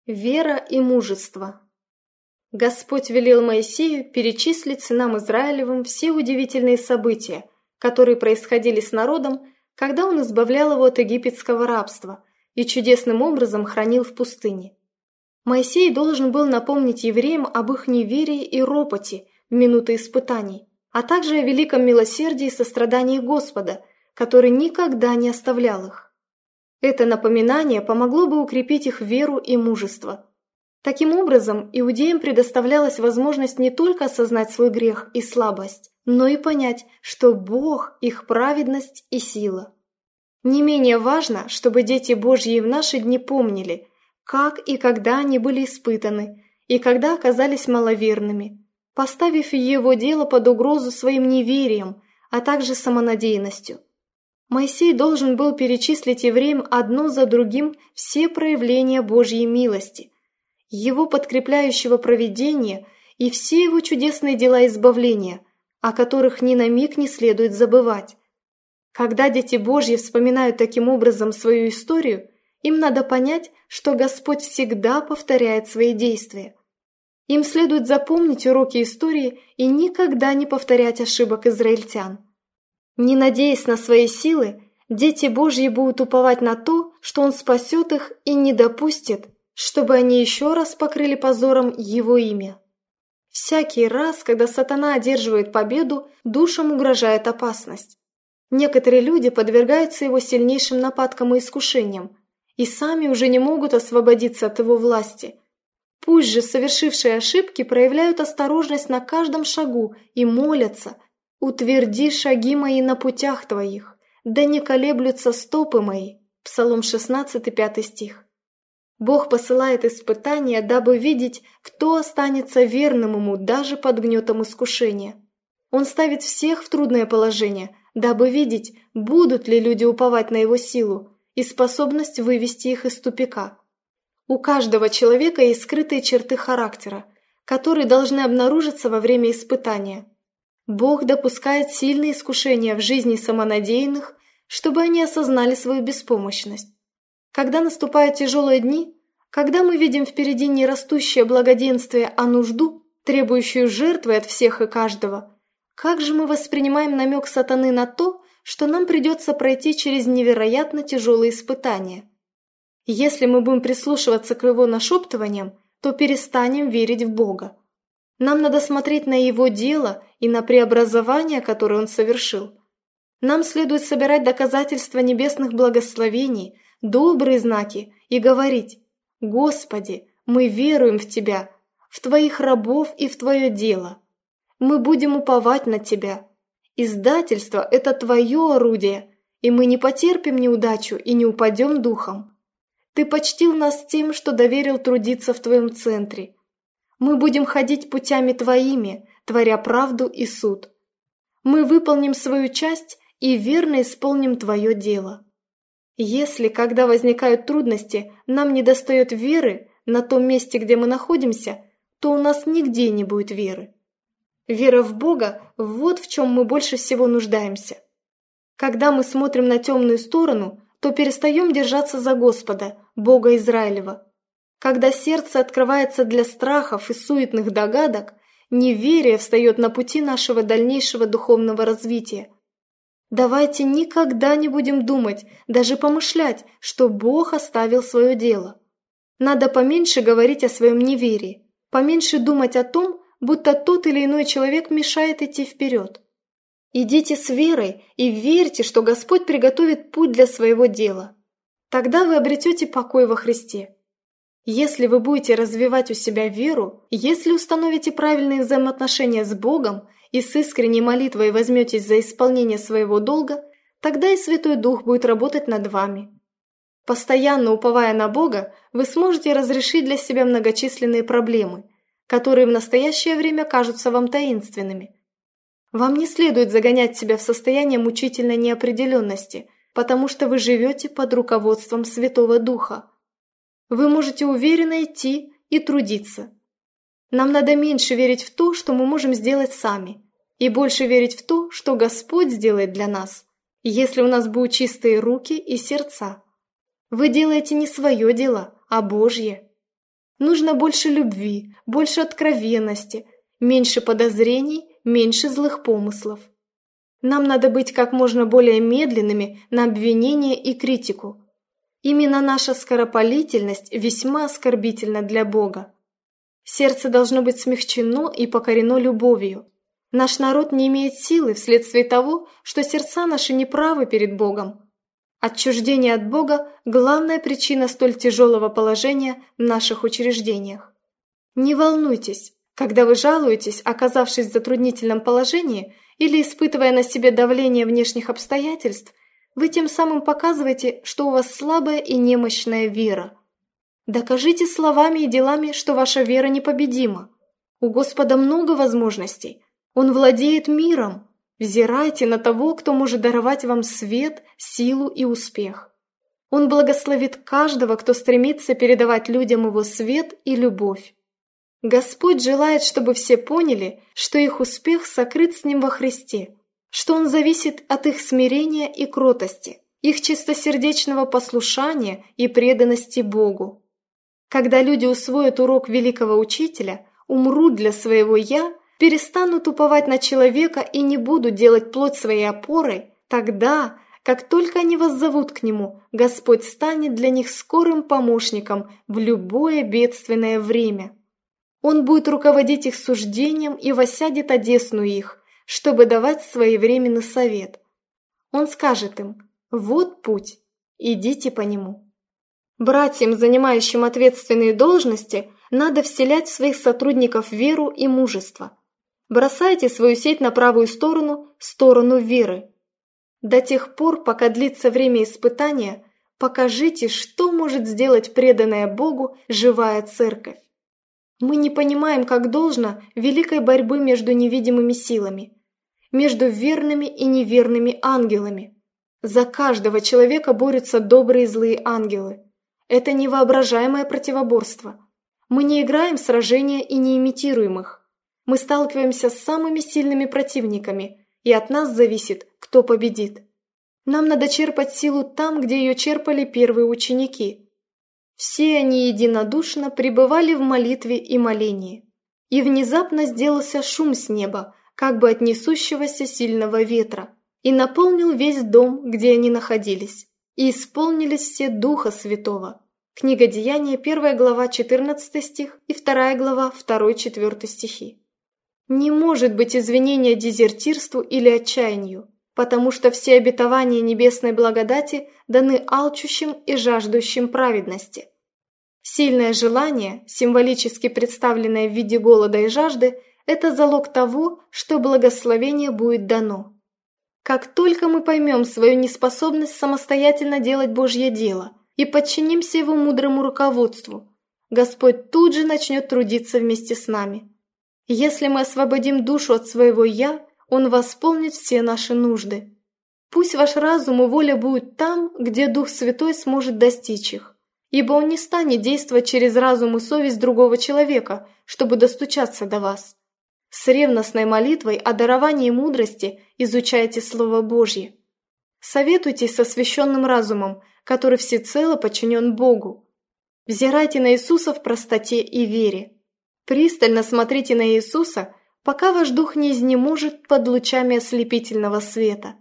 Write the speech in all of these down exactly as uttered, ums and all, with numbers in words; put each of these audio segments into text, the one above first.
Вера и мужество. Господь велел Моисею перечислить сынам Израилевым все удивительные события, которые происходили с народом, когда он избавлял его от египетского рабства и чудесным образом хранил в пустыне. Моисей должен был напомнить евреям об их неверии и ропоте в минуты испытаний, а также о великом милосердии и сострадании Господа, который никогда не оставлял их. Это напоминание помогло бы укрепить их веру и мужество. Таким образом, иудеям предоставлялась возможность не только осознать свой грех и слабость, но и понять, что Бог – их праведность и сила. Не менее важно, чтобы дети Божьи в наши дни помнили, как и когда они были испытаны, и когда оказались маловерными, поставив Его дело под угрозу своим неверием, а также самонадеянностью. Моисей должен был перечислить евреям одно за другим все проявления Божьей милости, Его подкрепляющего провидения и все Его чудесные дела избавления, о которых ни на миг не следует забывать. Когда дети Божьи вспоминают таким образом свою историю, им надо понять, что Господь всегда повторяет свои действия. Им следует запомнить уроки истории и никогда не повторять ошибок израильтян. Не надеясь на свои силы, дети Божьи будут уповать на то, что Он спасет их и не допустит, чтобы они еще раз покрыли позором Его имя. Всякий раз, когда сатана одерживает победу, душам угрожает опасность. Некоторые люди подвергаются его сильнейшим нападкам и искушениям, и сами уже не могут освободиться от его власти. Пусть же совершившие ошибки проявляют осторожность на каждом шагу и молятся: «Утверди шаги мои на путях твоих, да не колеблются стопы мои». Псалом шестнадцатый, пятый стих. Бог посылает испытания, дабы видеть, кто останется верным Ему даже под гнетом искушения. Он ставит всех в трудное положение, дабы видеть, будут ли люди уповать на Его силу и способность вывести их из тупика. У каждого человека есть скрытые черты характера, которые должны обнаружиться во время испытания. Бог допускает сильные искушения в жизни самонадеянных, чтобы они осознали свою беспомощность. Когда наступают тяжелые дни, когда мы видим впереди не растущее благоденствие, а нужду, требующую жертвы от всех и каждого, как же мы воспринимаем намек сатаны на то, что нам придется пройти через невероятно тяжелые испытания? Если мы будем прислушиваться к его нашептываниям, то перестанем верить в Бога. Нам надо смотреть на Его дело и на преобразование, которое Он совершил. Нам следует собирать доказательства небесных благословений, добрые знаки и говорить: «Господи, мы веруем в Тебя, в Твоих рабов и в Твое дело. Мы будем уповать на Тебя. Издательство – это Твое орудие, и мы не потерпим неудачу и не упадем духом. Ты почтил нас тем, что доверил трудиться в Твоем центре. Мы будем ходить путями Твоими, творя правду и суд. Мы выполним свою часть и верно исполним Твое дело». Если, когда возникают трудности, нам недостает веры на том месте, где мы находимся, то у нас нигде не будет веры. Вера в Бога – вот в чем мы больше всего нуждаемся. Когда мы смотрим на темную сторону, то перестаем держаться за Господа, Бога Израилева. Когда сердце открывается для страхов и суетных догадок, неверие встает на пути нашего дальнейшего духовного развития. Давайте никогда не будем думать, даже помышлять, что Бог оставил свое дело. Надо поменьше говорить о своем неверии, поменьше думать о том, будто тот или иной человек мешает идти вперед. Идите с верой и верьте, что Господь приготовит путь для своего дела. Тогда вы обретете покой во Христе. Если вы будете развивать у себя веру, если установите правильные взаимоотношения с Богом и с искренней молитвой возьметесь за исполнение своего долга, тогда и Святой Дух будет работать над вами. Постоянно уповая на Бога, вы сможете разрешить для себя многочисленные проблемы, которые в настоящее время кажутся вам таинственными. Вам не следует загонять себя в состояние мучительной неопределенности, потому что вы живете под руководством Святого Духа. Вы можете уверенно идти и трудиться. Нам надо меньше верить в то, что мы можем сделать сами, и больше верить в то, что Господь сделает для нас, если у нас будут чистые руки и сердца. Вы делаете не свое дело, а Божье. Нужно больше любви, больше откровенности, меньше подозрений, меньше злых помыслов. Нам надо быть как можно более медленными на обвинение и критику. Именно наша скоропалительность весьма оскорбительна для Бога. Сердце должно быть смягчено и покорено любовью. Наш народ не имеет силы вследствие того, что сердца наши неправы перед Богом. Отчуждение от Бога – главная причина столь тяжелого положения в наших учреждениях. Не волнуйтесь, когда вы жалуетесь, оказавшись в затруднительном положении или испытывая на себе давление внешних обстоятельств, вы тем самым показываете, что у вас слабая и немощная вера. Докажите словами и делами, что ваша вера непобедима. У Господа много возможностей. Он владеет миром. Взирайте на того, кто может даровать вам свет, силу и успех. Он благословит каждого, кто стремится передавать людям его свет и любовь. Господь желает, чтобы все поняли, что их успех сокрыт с Ним во Христе, что он зависит от их смирения и кротости, их чистосердечного послушания и преданности Богу. Когда люди усвоят урок великого учителя, умрут для своего «я», перестанут уповать на человека и не будут делать плоть своей опорой, тогда, как только они воззовут к Нему, Господь станет для них скорым помощником в любое бедственное время. Он будет руководить их суждением и воссядет одесну их, чтобы давать своевременный совет. Он скажет им: «Вот путь, идите по нему». Братьям, занимающим ответственные должности, надо вселять в своих сотрудников веру и мужество. Бросайте свою сеть на правую сторону, сторону веры. До тех пор, пока длится время испытания, покажите, что может сделать преданная Богу живая церковь. Мы не понимаем, как должно, великой борьбы между невидимыми силами, между верными и неверными ангелами. За каждого человека борются добрые и злые ангелы. Это невоображаемое противоборство. Мы не играем в сражения и не имитируем их. Мы сталкиваемся с самыми сильными противниками, и от нас зависит, кто победит. Нам надо черпать силу там, где ее черпали первые ученики. Все они единодушно пребывали в молитве и молении. И внезапно сделался шум с неба, как бы от несущегося сильного ветра, и наполнил весь дом, где они находились, и исполнились все Духа Святого. Книга Деяния, первая глава, четырнадцатый стих и вторая глава, второй-четвёртый стихи. Не может быть извинения дезертирству или отчаянию, потому что все обетования небесной благодати даны алчущим и жаждущим праведности. Сильное желание, символически представленное в виде голода и жажды, это залог того, что благословение будет дано. Как только мы поймем свою неспособность самостоятельно делать Божье дело и подчинимся Его мудрому руководству, Господь тут же начнет трудиться вместе с нами. Если мы освободим душу от своего «я», Он восполнит все наши нужды. Пусть ваш разум и воля будут там, где Дух Святой сможет достичь их, ибо Он не станет действовать через разум и совесть другого человека, чтобы достучаться до вас. С ревностной молитвой о даровании мудрости изучайте Слово Божье. Советуйтесь со священным разумом, который всецело подчинен Богу. Взирайте на Иисуса в простоте и вере. Пристально смотрите на Иисуса, пока ваш дух не изнеможет под лучами ослепительного света.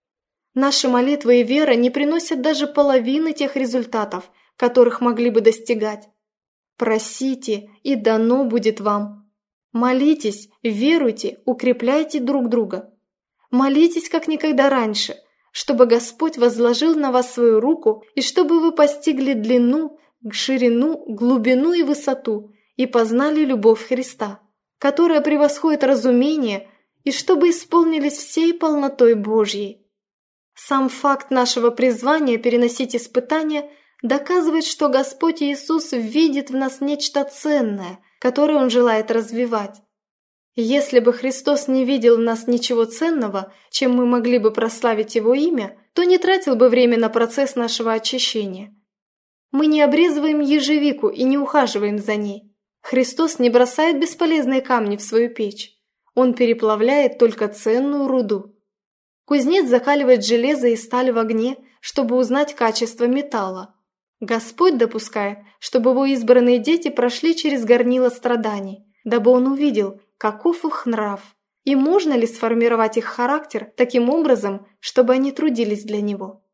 Наши молитвы и вера не приносят даже половины тех результатов, которых могли бы достигать. Просите, и дано будет вам. Молитесь, веруйте, укрепляйте друг друга. Молитесь, как никогда раньше, чтобы Господь возложил на вас свою руку и чтобы вы постигли длину, ширину, глубину и высоту и познали любовь Христа, которая превосходит разумение, и чтобы исполнились всей полнотой Божьей. Сам факт нашего призвания переносить испытания доказывает, что Господь Иисус видит в нас нечто ценное, которое Он желает развивать. Если бы Христос не видел в нас ничего ценного, чем мы могли бы прославить Его имя, то не тратил бы время на процесс нашего очищения. Мы не обрезываем ежевику и не ухаживаем за ней. Христос не бросает бесполезные камни в свою печь. Он переплавляет только ценную руду. Кузнец закаливает железо и сталь в огне, чтобы узнать качество металла. Господь допускает, чтобы его избранные дети прошли через горнило страданий, дабы он увидел, каков их нрав, и можно ли сформировать их характер таким образом, чтобы они трудились для него.